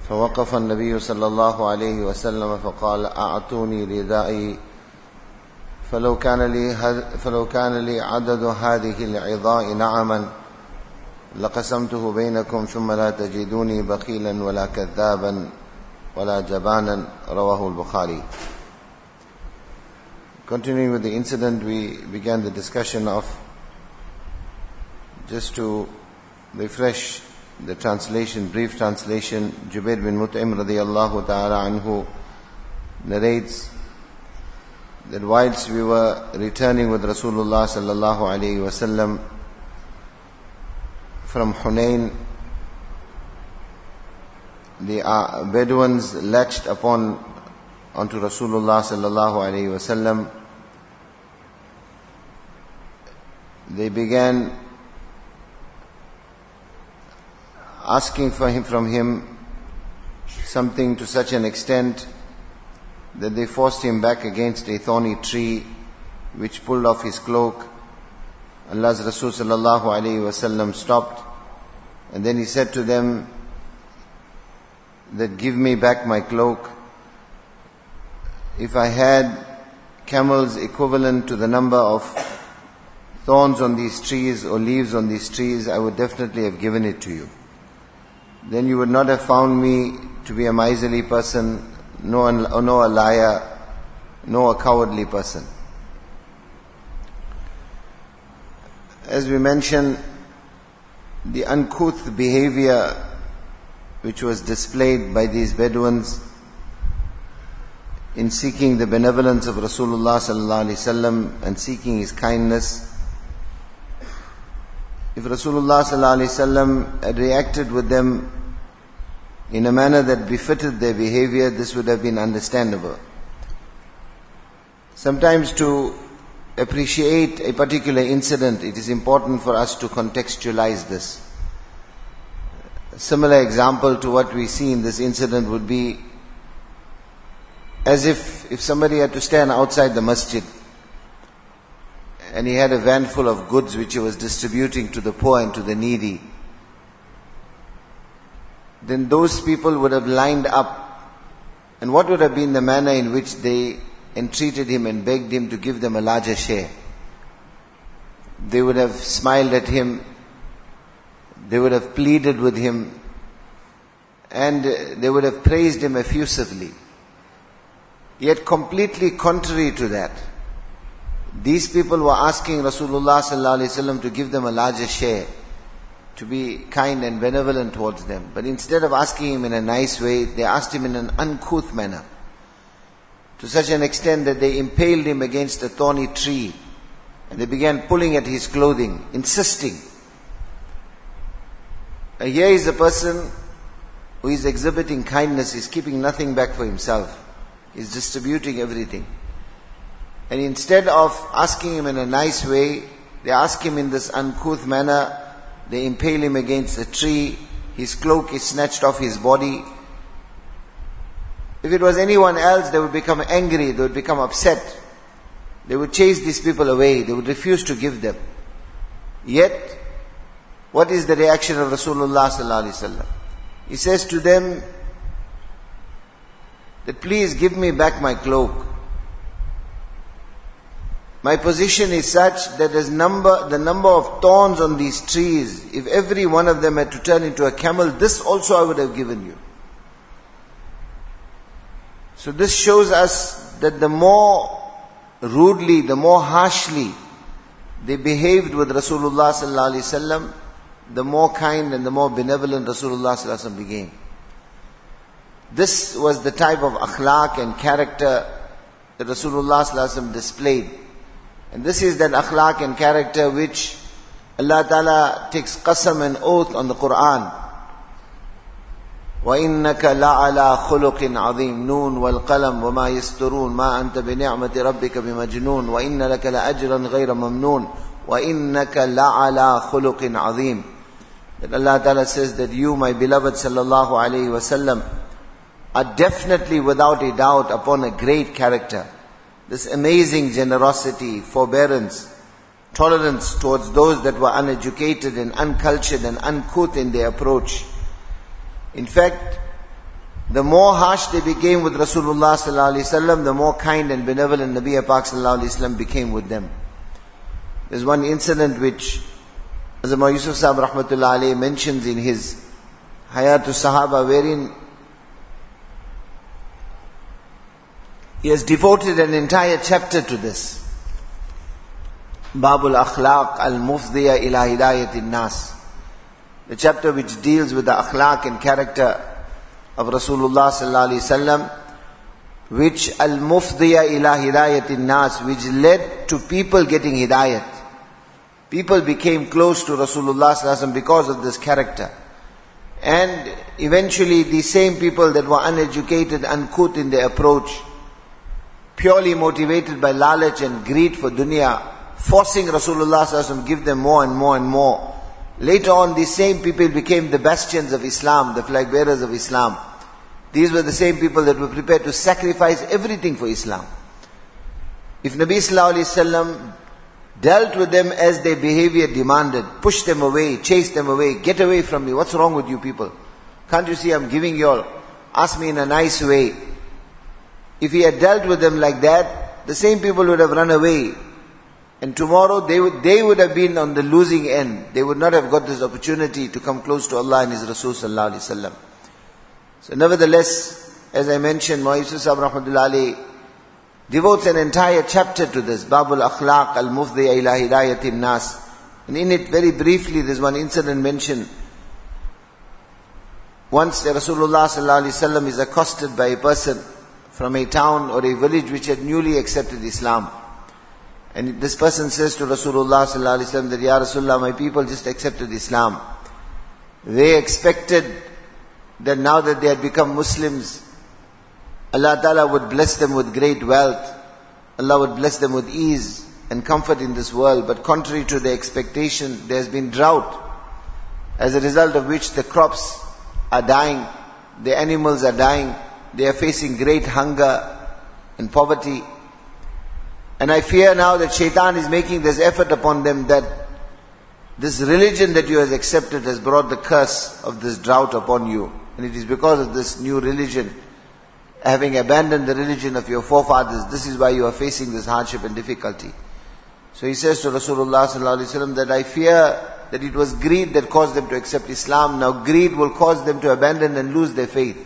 فوقف النبي صلى الله عليه وسلم فقال أعطوني ردائي فلو كان لي عدد هذه العظاء نعما لقسمته بينكم ثم لا تجدوني بخيلا ولا كذابا ولا جبانا. رواه البخاري. Continuing with the incident, we began the discussion of, just to refresh the translation, brief translation, Jubair bin Mut'im radiyallahu ta'ala anhu narrates that whilst we were returning with Rasulullah sallallahu alayhi wasallam from Hunain, the Bedouins latched onto Rasulullah sallallahu alayhi wasallam. They began asking from him something to such an extent that they forced him back against a thorny tree, which pulled off his cloak. Allah's Rasul sallallahu alayhi wasallam stopped, and then he said to them that, give me back my cloak. If I had camels equivalent to the number of thorns on these trees or leaves on these trees, I would definitely have given it to you. Then you would not have found me to be a miserly person, nor a liar, nor a cowardly person. As we mentioned, the uncouth behavior which was displayed by these Bedouins in seeking the benevolence of Rasulullah sallallahu alaihi wasallam and seeking his kindness. If Rasulullah sallallahu alaihi wasallam had reacted with them in a manner that befitted their behavior, this would have been understandable. Sometimes to appreciate a particular incident, it is important for us to contextualize this. A similar example to what we see in this incident would be as if somebody had to stand outside the masjid and he had a van full of goods which he was distributing to the poor and to the needy. Then those people would have lined up, and what would have been the manner in which they entreated him and begged him to give them a larger share? They would have smiled at him, they would have pleaded with him, and they would have praised him effusively. Yet completely contrary to that, these people were asking Rasulullah sallallahu alaihi wasallam to give them a larger share, to be kind and benevolent towards them. But instead of asking him in a nice way, they asked him in an uncouth manner, to such an extent that they impaled him against a thorny tree and they began pulling at his clothing, insisting. Here is a person who is exhibiting kindness, is keeping nothing back for himself, is distributing everything. And instead of asking him in a nice way, they ask him in this uncouth manner. They impale him against a tree, his cloak is snatched off his body. If it was anyone else, they would become angry, they would become upset. They would chase these people away, they would refuse to give them. Yet, what is the reaction of Rasulullah sallallahu alaihi wasallam? He says to them that, please give me back my cloak. My position is such that the number of thorns on these trees, if every one of them had to turn into a camel, this also I would have given you. So this shows us that the more rudely, the more harshly they behaved with Rasulullah sallallahu alaihi wasallam, the more kind and the more benevolent Rasulullah sallallahu alaihi wasallam became. This was the type of akhlaq and character that Rasulullah sallallahu alaihi wasallam displayed. And this is that akhlaq and character which Allah Ta'ala takes qasam and oath on the Quran. وَإِنَّكَ لَعَلَى خُلُقٍ عَظِيمٍ نُونَ وَالْقَلَمْ وَمَا يَسْطُرُونَ مَا أَنْتَ بِنِعْمَةِ رَبِّكَ بِمَجْنُونَ وَإِنَّ لَكَ لَأَجْرًا غَيْرَ مَمْنُونَ وَإِنَّكَ لَعَلَى خُلُقٍ عَظِيمٍ. That Allah Ta'ala says that you, my beloved sallallahu alayhi wasallam, are definitely without a doubt upon a great character. This amazing generosity, forbearance, tolerance towards those that were uneducated and uncultured and uncouth in their approach. In fact, The more harsh they became with Rasulullah sallallahu alaihi wasallam, the more kind and benevolent Nabi Pak sallallahu alaihi wasallam became with them. There's one incident which Hazrat Maulana Yusuf Sahib rahmatullah alayhi mentions in his Hayatul Sahaba, wherein he has devoted an entire chapter to this. Babul Akhlaq al-Mufdiya ila Hidayatin Nas. The chapter which deals with the akhlaq and character of Rasulullah sallallahu alaihi wasallam, which al-Mufdiya ila Hidayatin Nas, which led to people getting hidayat. People became close to Rasulullah sallallahu alaihi wasallam because of this character. And eventually these same people that were uneducated, uncouth in their approach, purely motivated by lalach and greed for dunya, forcing Rasulullah sallallahu alaihi wasallam give them more and more and more. Later on, these same people became the bastions of Islam, the flag bearers of Islam. These were the same people that were prepared to sacrifice everything for Islam. If Nabi sallallahu alaihi wasallam dealt with them as their behavior demanded, pushed them away, chased them away, get away from me, what's wrong with you people? Can't you see I'm giving you all? Ask me in a nice way. If he had dealt with them like that, the same people would have run away. And tomorrow they would have been on the losing end. They would not have got this opportunity to come close to Allah and His Rasul sallallahu alaihi wasallam. So nevertheless, as I mentioned, Maulana Yusuf Sahib rahmatullah alayhi devotes an entire chapter to this, Babul Akhlaq al-Mufdiya ila Hidayatin Nas. And in it, very briefly, there's one incident mentioned. Once Rasulullah sallallahu alaihi wasallam is accosted by a person from a town or a village which had newly accepted Islam. And this person says to Rasulullah sallallahu alaihi wasallam that, Ya Rasulullah, my people just accepted Islam. They expected that now that they had become Muslims, Allah Ta'ala would bless them with great wealth. Allah would bless them with ease and comfort in this world. But contrary to their expectation, there has been drought, as a result of which the crops are dying, the animals are dying, they are facing great hunger and poverty. And I fear now that Shaitan is making this effort upon them, that this religion that you have accepted has brought the curse of this drought upon you. And it is because of this new religion, having abandoned the religion of your forefathers, this is why you are facing this hardship and difficulty. So he says to Rasulullah sallallahu alaihi wasallam that I fear that it was greed that caused them to accept Islam. Now greed will cause them to abandon and lose their faith.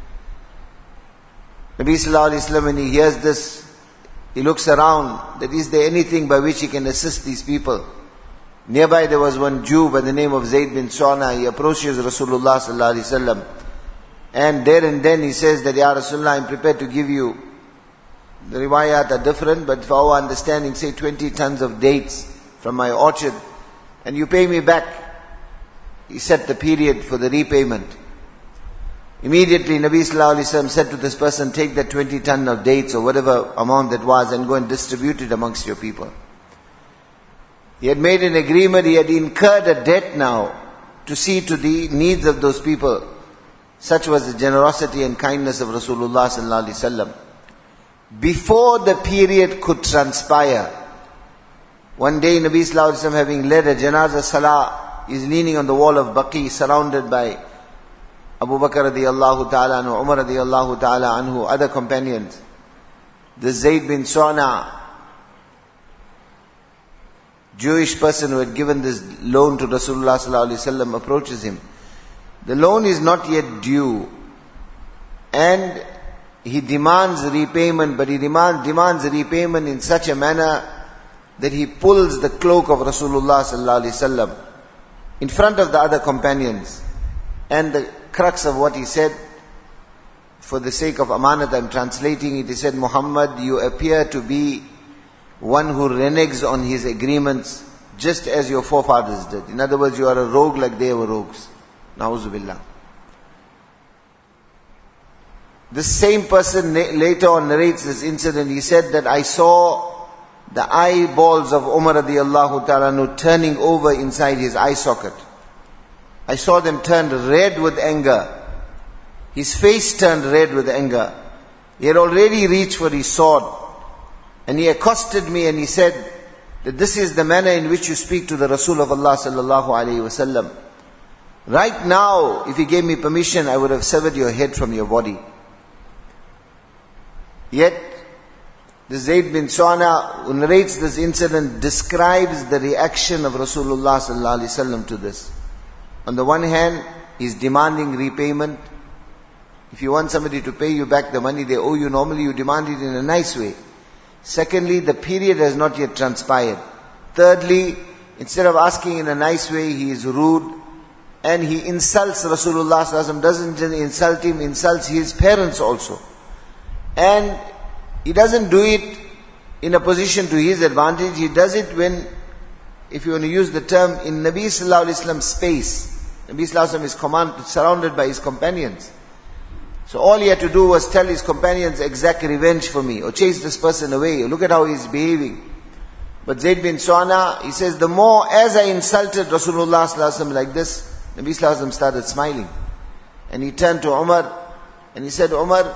Nabi sallallahu alaihi wasallam, when he hears this, he looks around, that is there anything by which he can assist these people? Nearby there was one Jew by the name of Zayd bin Su'ana. He approaches Rasulullah sallallahu alaihi wasallam, and there and then he says that, Ya Rasulullah, I'm prepared to give you, the riwayat are different, but for our understanding, say 20 tons of dates from my orchard, and you pay me back. He set the period for the repayment. Immediately Nabi sallallahu alaihi wasallam said to this person, take that 20 ton of dates or whatever amount that was and go and distribute it amongst your people. He had made an agreement, he had incurred a debt now to see to the needs of those people. Such was the generosity and kindness of Rasulullah sallallahu alaihi wasallam. Before the period could transpire, one day Nabi sallallahu alaihi wasallam, having led a janazah salah, is leaning on the wall of Baqi, surrounded by Abu Bakr radiyallahu ta'ala anhu, Umar radiyallahu ta'ala anhu, other companions. The Zayd bin Su'ana, Jewish person who had given this loan to Rasulullah sallallahu alaihi wasallam, approaches him. The loan is not yet due, and he demands repayment, but he demands repayment in such a manner that he pulls the cloak of Rasulullah sallallahu alaihi wasallam in front of the other companions. And the crux of what he said, for the sake of amanat, I'm translating it. He said, Muhammad, you appear to be one who reneges on his agreements just as your forefathers did. In other words, you are a rogue like they were rogues. Na'udhu billah. This same person later on narrates this incident. He said that I saw the eyeballs of Umar radiyallahu ta'ala turning over inside his eye socket. I saw them turned red with anger. His face turned red with anger. He had already reached for his sword. And he accosted me and he said that this is the manner in which you speak to the Rasul of Allah sallallahu alayhi wasallam. Right now, if he gave me permission, I would have severed your head from your body. Yet, the Zayd bin Su'ana, who narrates this incident, describes the reaction of Rasulullah sallallahu alaihi wasallam to this. On the one hand, he's demanding repayment. If you want somebody to pay you back the money they owe you, normally you demand it in a nice way. Secondly, the period has not yet transpired. Thirdly, instead of asking in a nice way, he is rude and he insults Rasulullah sallallahu alaihi wasallam. Doesn't just insult him, insults his parents also. And he doesn't do it in a position to his advantage. He does it when, if you want to use the term, in Nabi sallallahu alaihi wasallam's space. Nabi sallallahu alaihi wasallam is surrounded by his companions. So all he had to do was tell his companions, exact revenge for me, or chase this person away, or look at how he's behaving. But Zayd bin Su'ana, he says, the more as I insulted Rasulullah sallallahu alaihi wasallam like this, Nabi sallallahu alaihi wasallam started smiling. And he turned to Umar, and he said, Umar,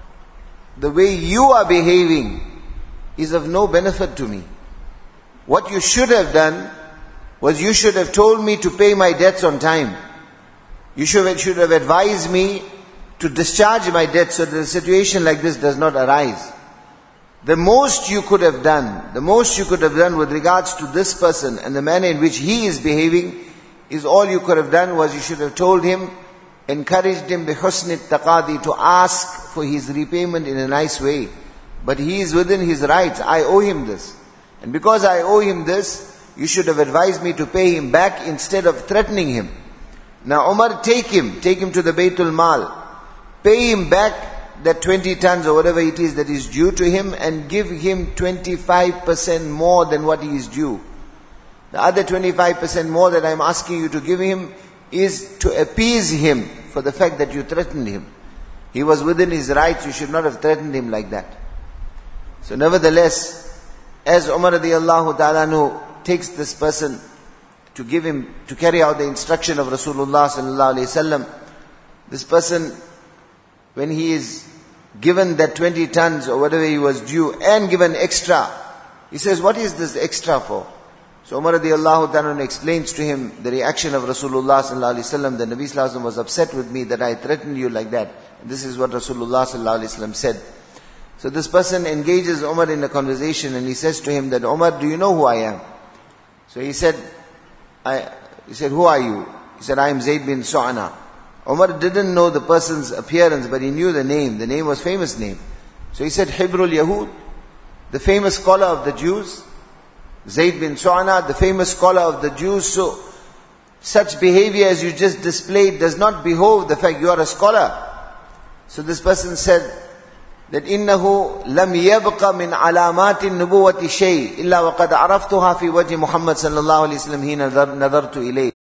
the way you are behaving is of no benefit to me. What you should have done was you should have told me to pay my debts on time. You should have advised me to discharge my debts so that a situation like this does not arise. The most you could have done with regards to this person and the manner in which he is behaving, is all you could have done was you should have told him, encouraged him bihusn taqadi, to ask for his repayment in a nice way. But he is within his rights. I owe him this. And because I owe him this, you should have advised me to pay him back instead of threatening him. Now Umar, take him to the Baytul Mal. Pay him back that 20 tons or whatever it is that is due to him, and give him 25% more than what he is due. The other 25% more that I am asking you to give him is to appease him for the fact that you threatened him. He was within his rights, you should not have threatened him like that. So nevertheless, as Umar radiallahu ta'ala anhu takes this person to give him, to carry out the instruction of Rasulullah sallallahu alaihi wasallam, this person, when he is given that 20 tons or whatever he was due and given extra, he says, what is this extra for? So Umar radiallahu ta'ala explains to him the reaction of Rasulullah sallallahu alaihi wasallam. The Nabi sallallahu alaihi wasallam was upset with me that I threatened you like that. And this is what Rasulullah sallallahu alaihi wasallam said. So this person engages Umar in a conversation and he says to him that, Umar, do you know who I am? So he said, who are you? He said, I am Zayd bin Su'ana. Umar didn't know the person's appearance, but he knew the name. The name was famous name. So he said, Hibrul Yahud, the famous scholar of the Jews. Zayd bin Su'ana, the famous scholar of the Jews. So such behavior as you just displayed does not behove the fact you are a scholar. So this person said that إِنَّهُ لَمْ يَبْقَ مِنْ عَلَامَاتِ النُّبُوَّةِ شَيْءٍ إِلَّا وَقَدْ عَرَفْتُهَا فِي وَجْهِ مُحَمَّدٍ صَلَّى اللَّهُ عَلَيْهِ وسلم حِينَ نَظَرْتُ إِلَيْهِ.